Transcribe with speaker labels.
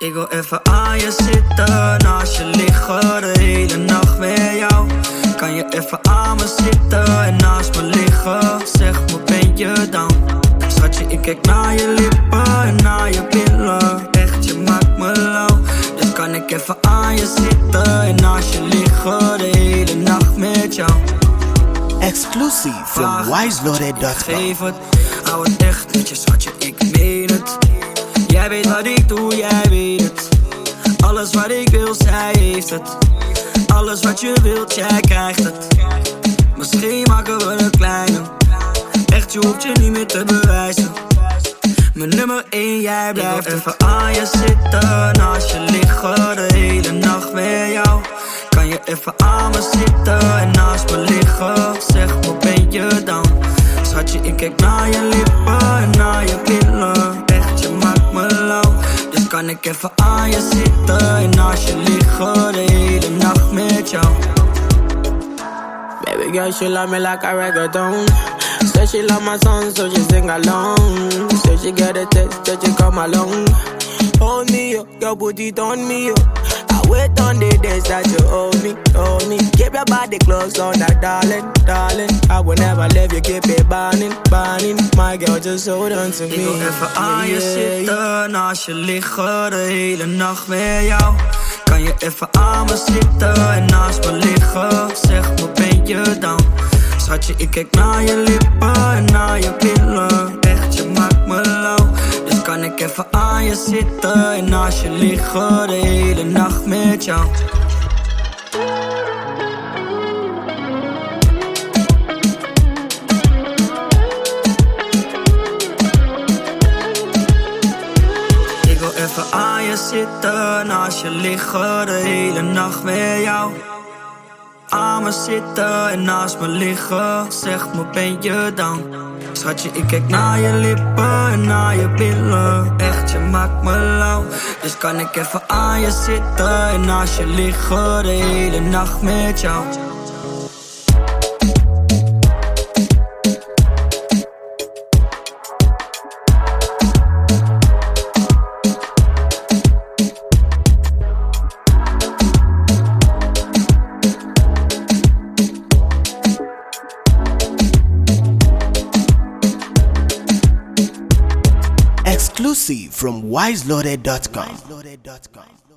Speaker 1: Ik wil even aan je zitten, naast je liggen, de hele nacht met jou. Kan je even aan me zitten en naast me liggen? Zeg me, ben je down? Schatje, ik kijk naar je lippen en naar je billen. Echt, je maakt me lauw. Dus kan ik even aan je zitten en naast je liggen, de hele nacht met jou.
Speaker 2: Exclusive from wiseloaded.com.
Speaker 1: Geef het, hou het echt met je schatje, ik meen het. Jij weet wat ik doe, jij weet het. Alles wat ik wil, zij heeft het. Alles wat je wilt, jij krijgt het. Misschien maken we een kleine. Echt, je hoeft je niet meer te bewijzen. Mijn nummer 1, jij blijft. Ik wil even aan je zitten, naast je liggen, de hele nacht met jou. Kan je even aan me zitten en naast me liggen? Zeg me, ben je down? Schatje, ik kijk naar je lippen en naar je billen. Echt, je maakt me lauw. Dus kan ik even aan je zitten en naast je liggen, de hele nacht met jou.
Speaker 3: Baby girl, she love me like a reggaeton. Said she love my song, so she sing along. Said she get a text, that you come along. Hold me up, your booty turn me up. I wait on the days that you hold me, hold me. Keep your body close on that, darling, darling. I will never leave you, keep it burning, burning. My girl, just hold on to me.
Speaker 1: Ik wil even aan je zitten, naast je liggen, de hele nacht met jou. Kan je even aan me zitten en naast me liggen? Zeg me, ben je down? Schatje, ik kijk naar je lippen en naar je billen. Echt, je maakt me lauw. Dus kan ik even aan je zitten en naast je liggen, de hele nacht met jou. Ik wil even aan je zitten, naast je liggen, de hele nacht met jou. Aan me zitten en naast me liggen. Zeg me, ben je down? Schatje, ik kijk naar je lippen en naar je billen. Echt, je maakt me lauw. Dus kan ik even aan je zitten en naast je liggen, de hele nacht met jou.
Speaker 2: Exclusive from wiseloaded.com.